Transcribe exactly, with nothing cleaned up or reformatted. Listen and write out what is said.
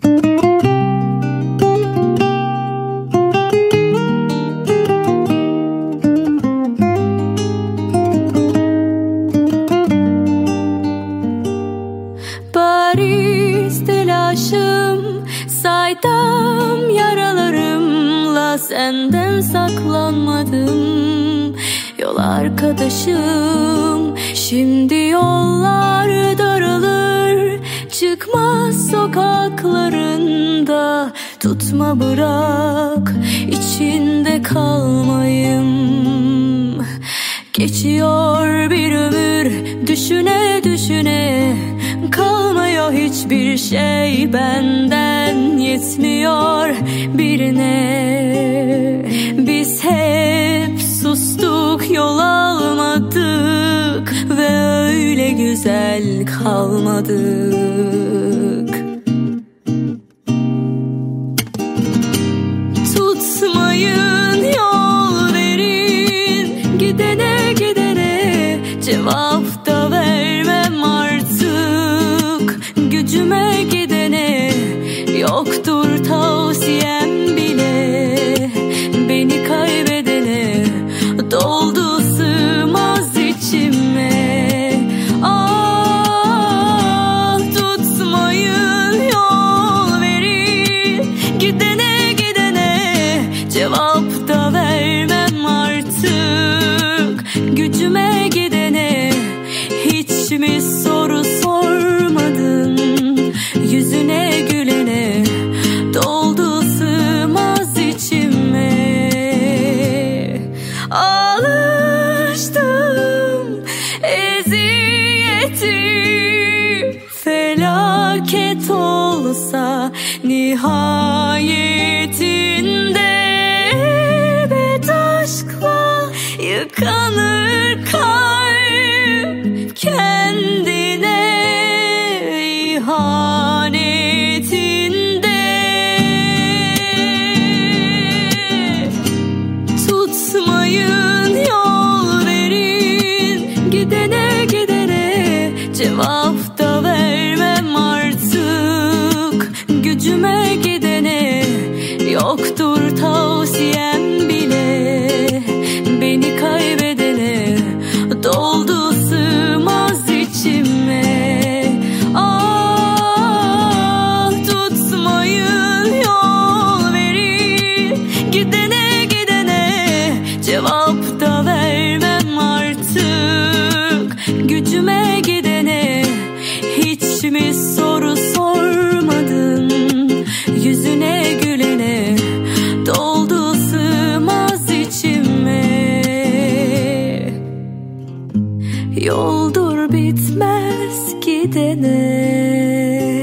Bariz telaşım, saydam yaralarımla senden saklanmadım. Yol arkadaşım, şimdi yollar daralır, çıkmaz sokaklarında. Tutma bırak, içinde kalmayım. Geçiyor bir ömür, düşüne düşüne, kalmıyor hiçbir şey, benden yetmiyor birine. Biz hep sustuk, yol almadık ve öyle güzel kalmadık. Tutmayın, yol verin, gidene gidene cevap da vermem artık. Gücüme gidene yoktur tavsiyem bile. Beni kaybedene doldu sığmaz içime. Ah, tutmayın, yol verin, gidene gidene cevap da vermem artık. Gücüme gidene hiç mi soru sormadın? Yüzüne gülene doldu sığmaz içime. Alıştım eziyeti, felaket olsa nihayetinde. Bet aşkla yıkanır kalp, kendine ihanetinde. Tutmayın, yol verin, gidene gidene cevap da vermem artık. Gücüme gidene yoktur tavsiyem bile. Beni kaybedene doldu sığmaz içime. Ah, tutmayın, yol verin, gidene gidene cevap da vermem artık. Gücüme gidene hiç mi soru sormadın? Yüzüne gülene doldu sığmaz içime. Yoldur bitmez gidene.